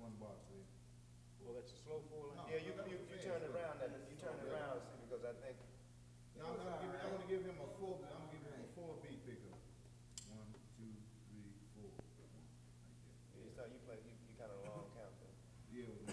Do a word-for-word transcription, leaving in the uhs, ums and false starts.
one box there. Well, that's a slow four lane. No. Yeah, you, that was you, a you fast turn it one. around, and you turn it around, see, because I think. No, I'm gonna give, I'm gonna give him a four, I'm gonna give him a four beat pickup. One, two, three, four. Like that. You start, you play, you, you kinda long count there. Yeah, it was